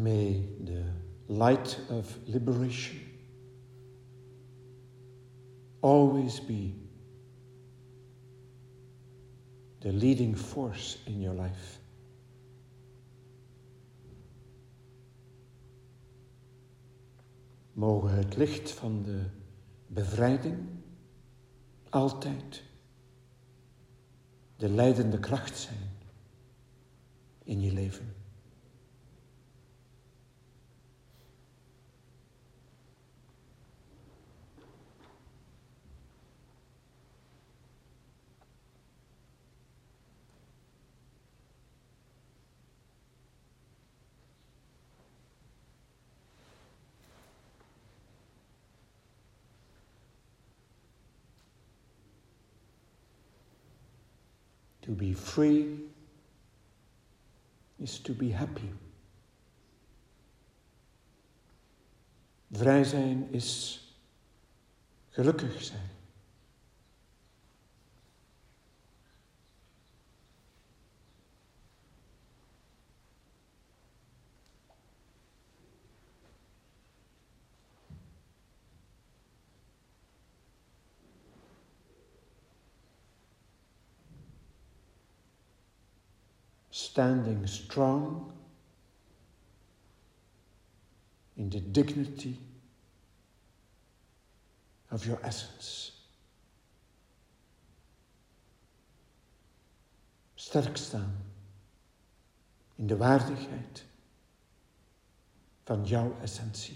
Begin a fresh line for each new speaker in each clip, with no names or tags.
May the light of liberation always be the leading force in your life. Mogen het licht van de bevrijding altijd de leidende kracht zijn in je leven. To be free is to be happy. Vrij zijn is gelukkig zijn. Standing strong in the dignity of your essence. Sterk staan in de waardigheid van jouw essentie.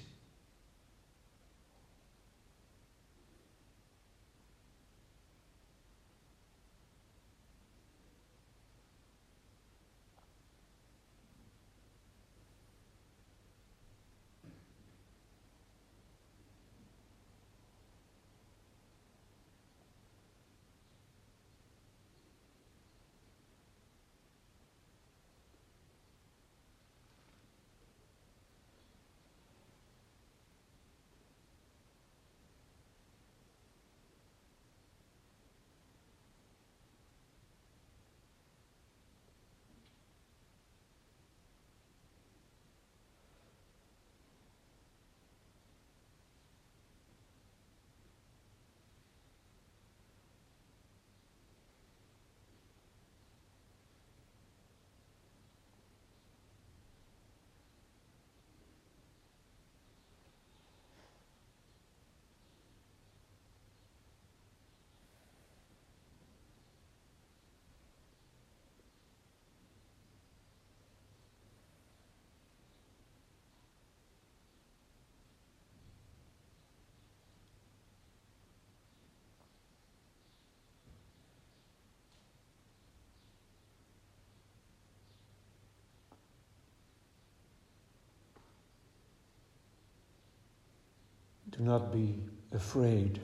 Do not be afraid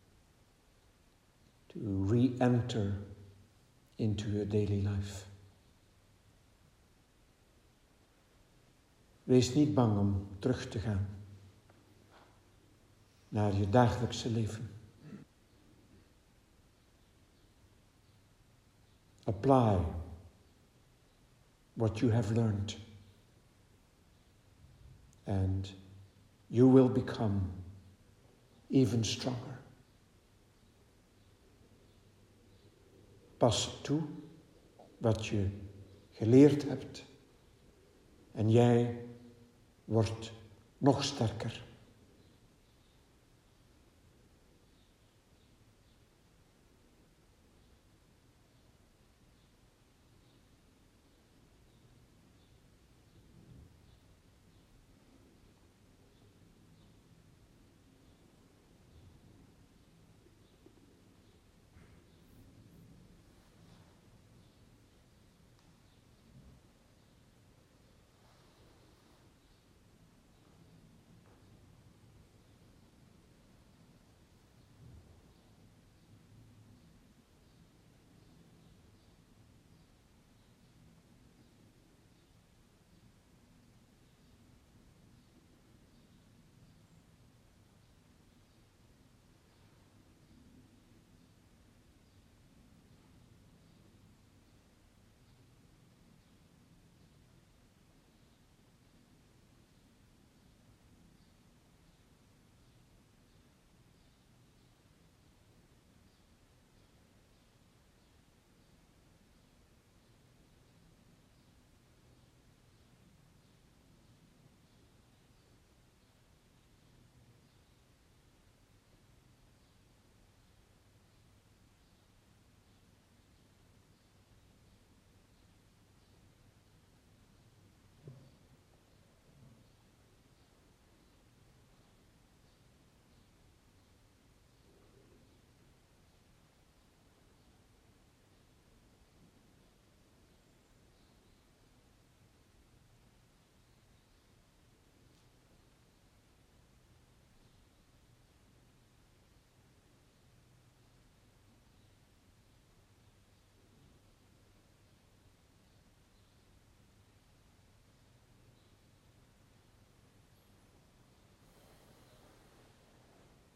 to re-enter into your daily life. Wees niet bang om terug te gaan naar je dagelijkse leven. Apply what you have learned, and you will become even stronger. Pas toe wat je geleerd hebt en jij wordt nog sterker.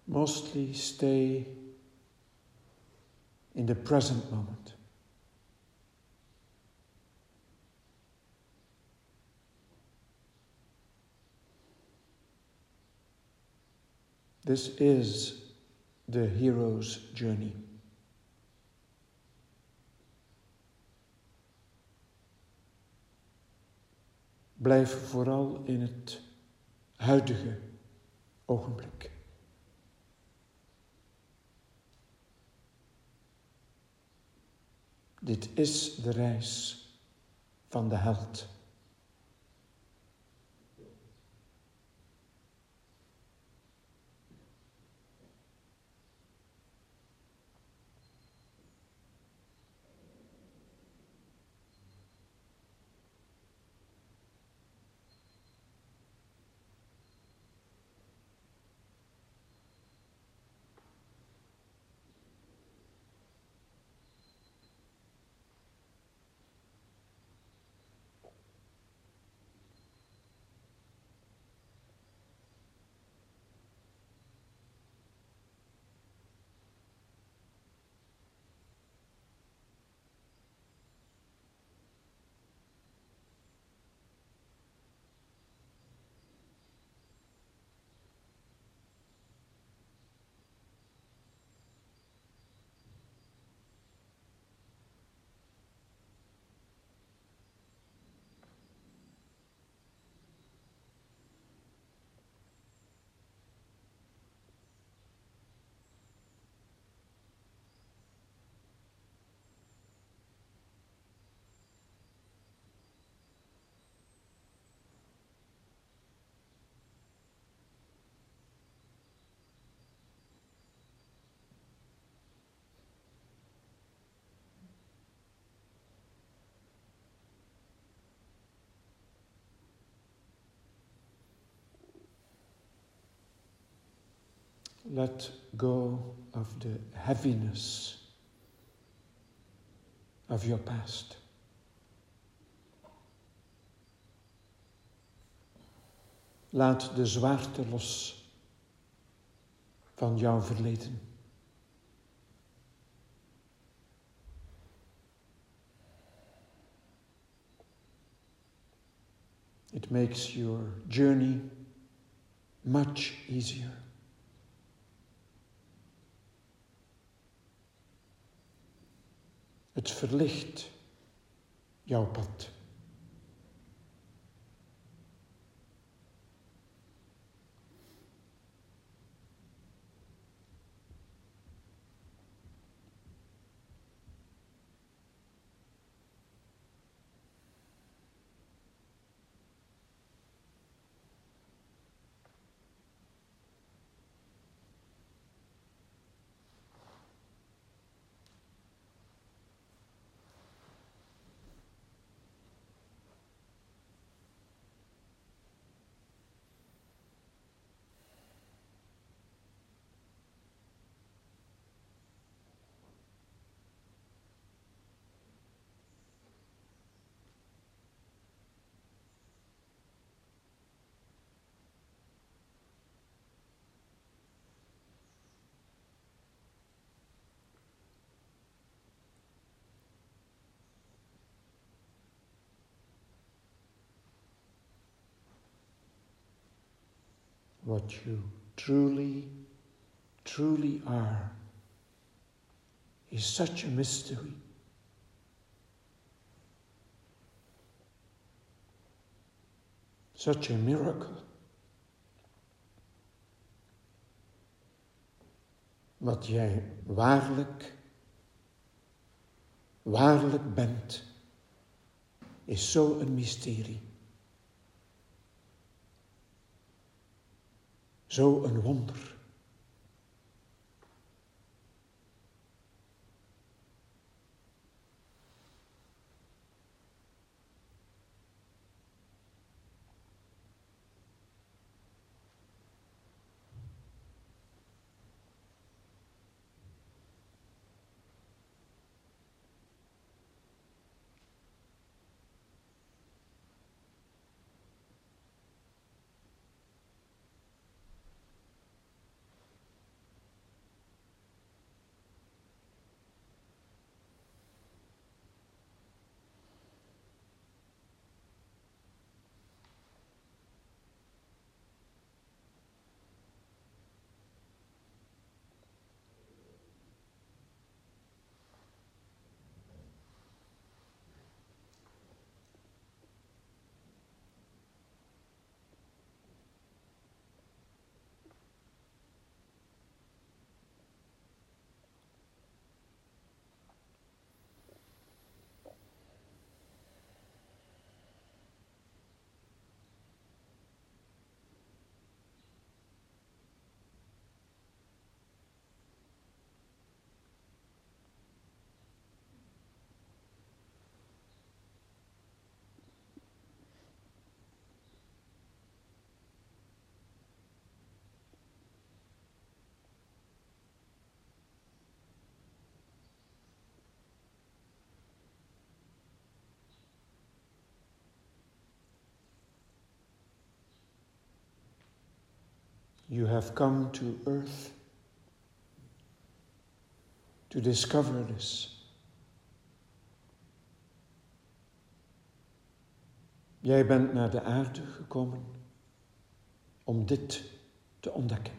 mostly stay in the present moment. This is the hero's journey. Blijf vooral in het huidige ogenblik. Dit is de reis van de held. Let go of the heaviness of your past. Laat de zwaarte los van jouw verleden. It makes your journey much easier. Het verlicht jouw pad. What you truly, truly are is such a mystery. Such a miracle. Wat jij waarlijk bent, is zo een mysterie. Zo een wonder. You have come to earth to discover this. Jij bent naar de aarde gekomen om dit te ontdekken.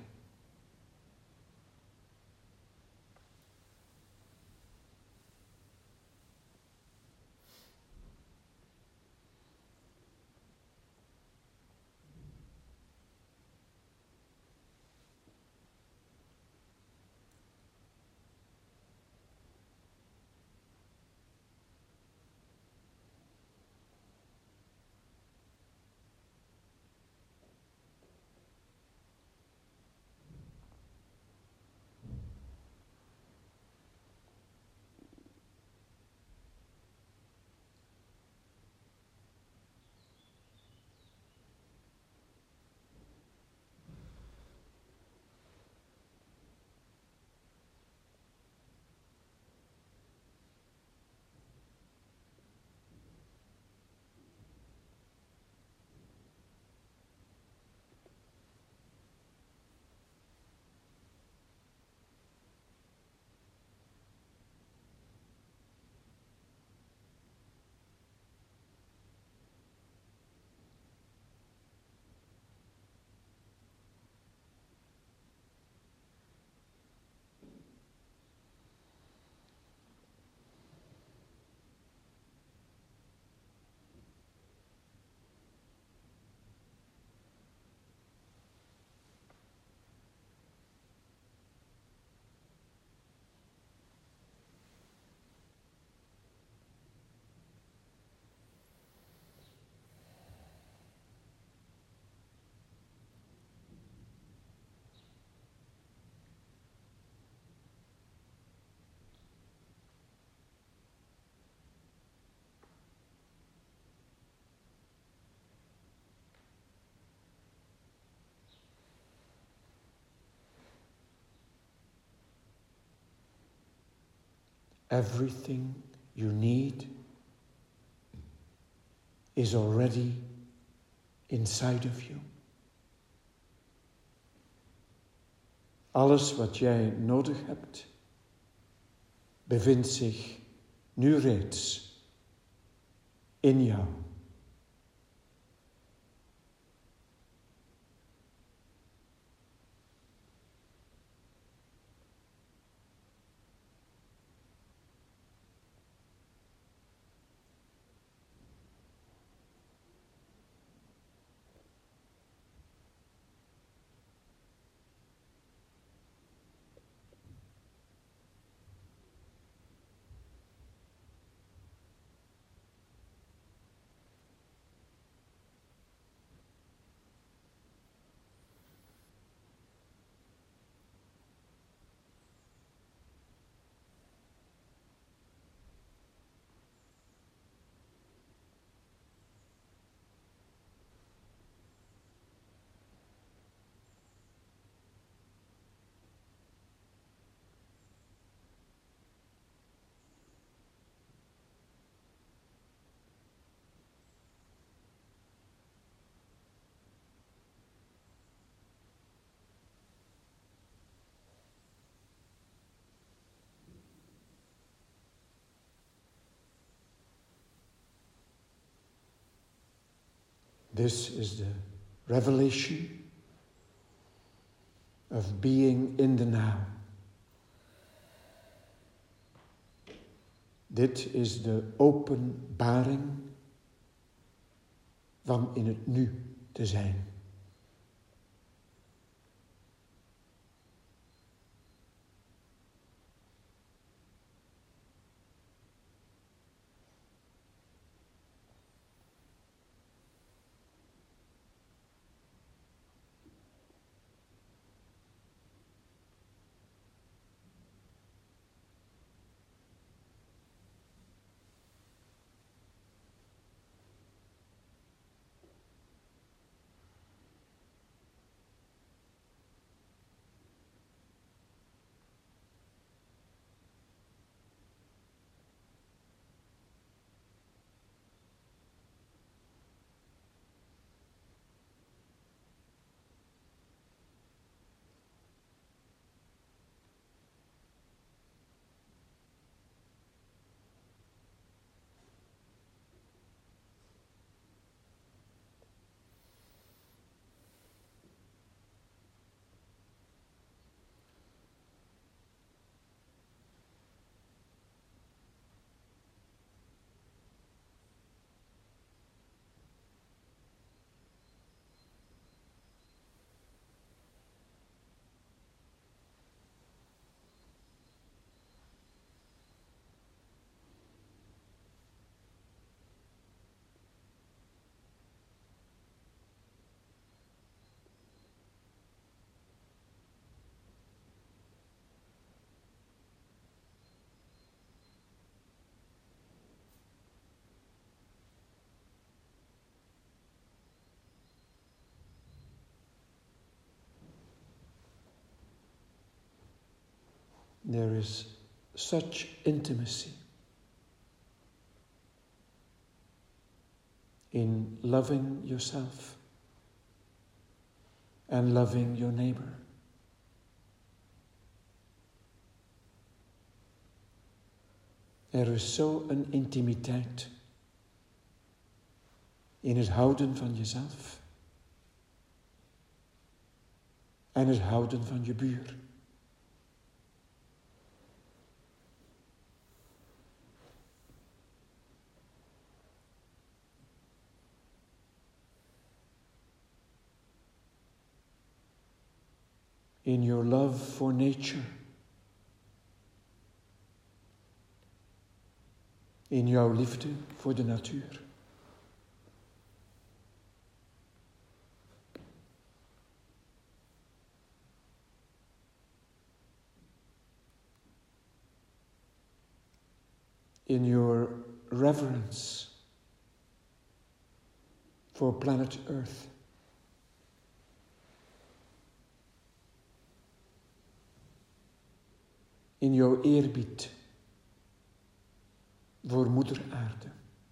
Everything you need is already inside of you. Alles wat jij nodig hebt, bevindt zich nu reeds in jou. This is the revelation of being in the now. Dit is de openbaring van in het nu te zijn. There is such intimacy in loving yourself and loving your neighbor. Er is zo een intimiteit in het houden van jezelf en het houden van je buur. In your love for nature, in jouw liefde voor de natuur. In your reverence for planet Earth. In jouw eerbied voor Moeder Aarde.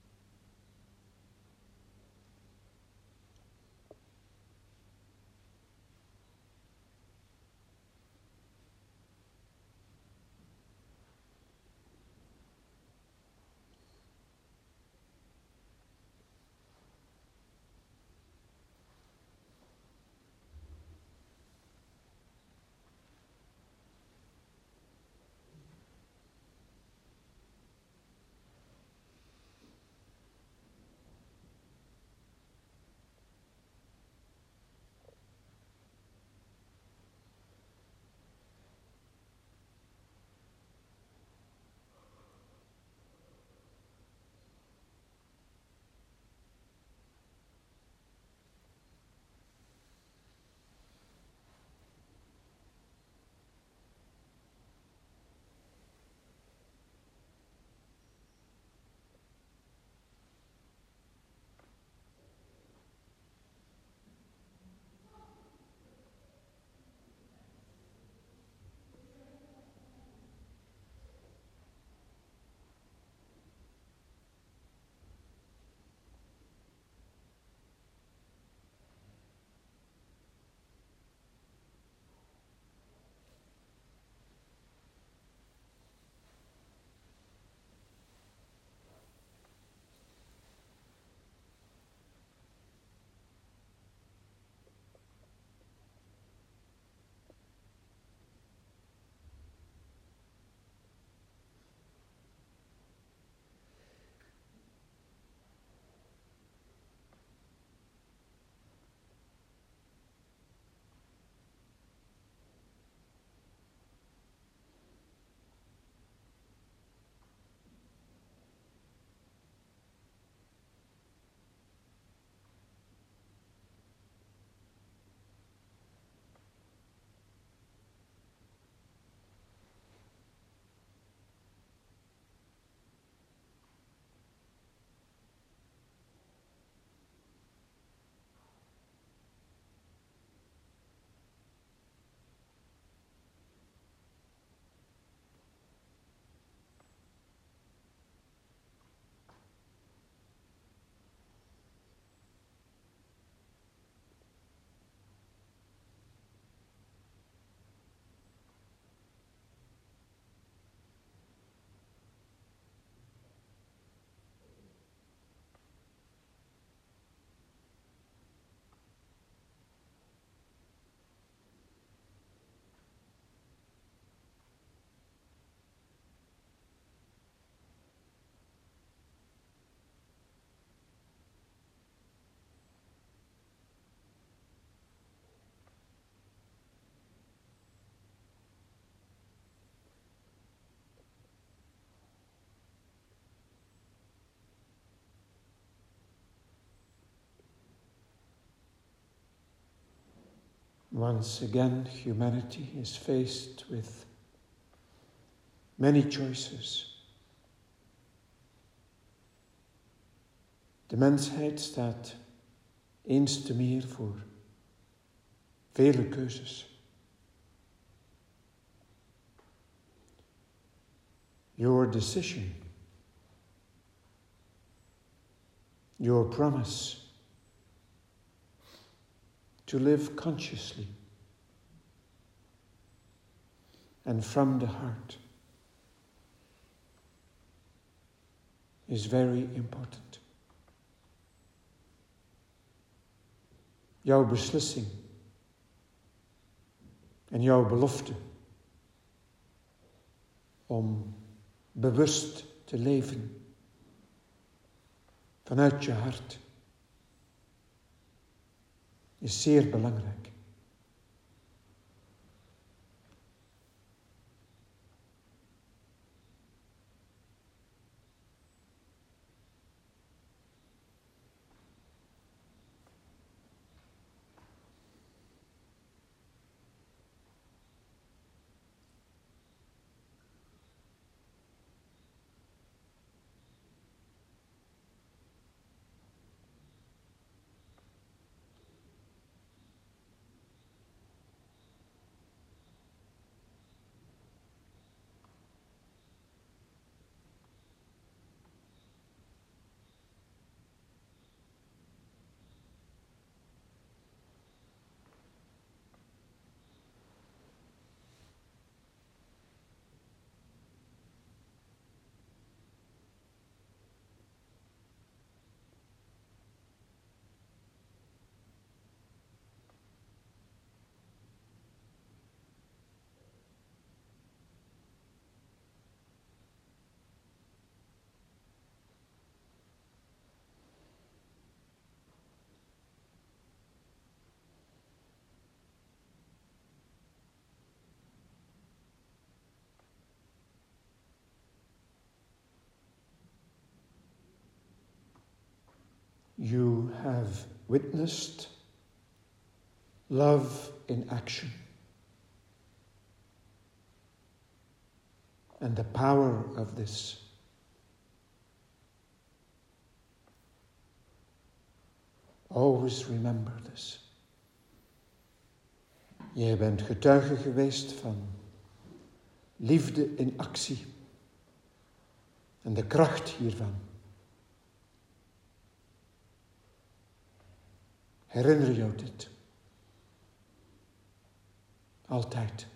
Once again, humanity is faced with many choices. De mensheid staat eens te meer voor vele keuzes. your decision, your promise to live consciously and from the heart is very important. Jouw beslissing en jouw belofte om bewust te leven vanuit je hart is zeer belangrijk. You have witnessed love in action and the power of this. Always remember this. Jij bent getuige geweest van liefde in actie en de kracht hiervan. Herinner jou dit. Altijd.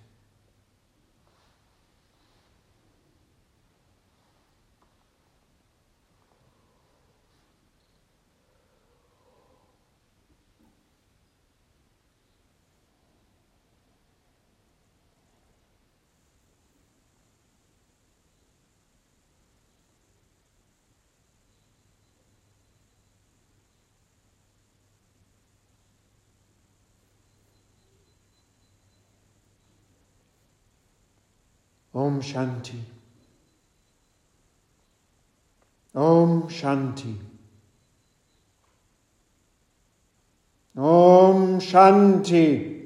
Om Shanti. Om Shanti. Om Shanti.